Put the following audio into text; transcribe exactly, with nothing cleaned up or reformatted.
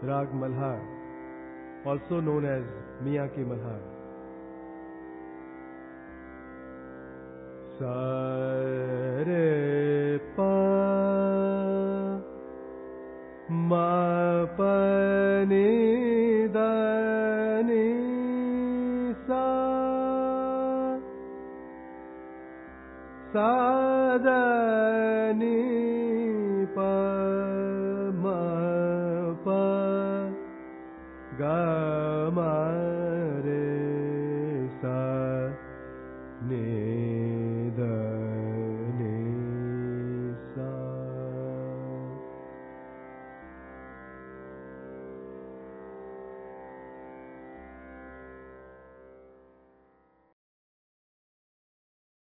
Rag Malhar, also known as Miyan Ki Malhar. Sa re pa ma pa ni da ni sa sa da ni pa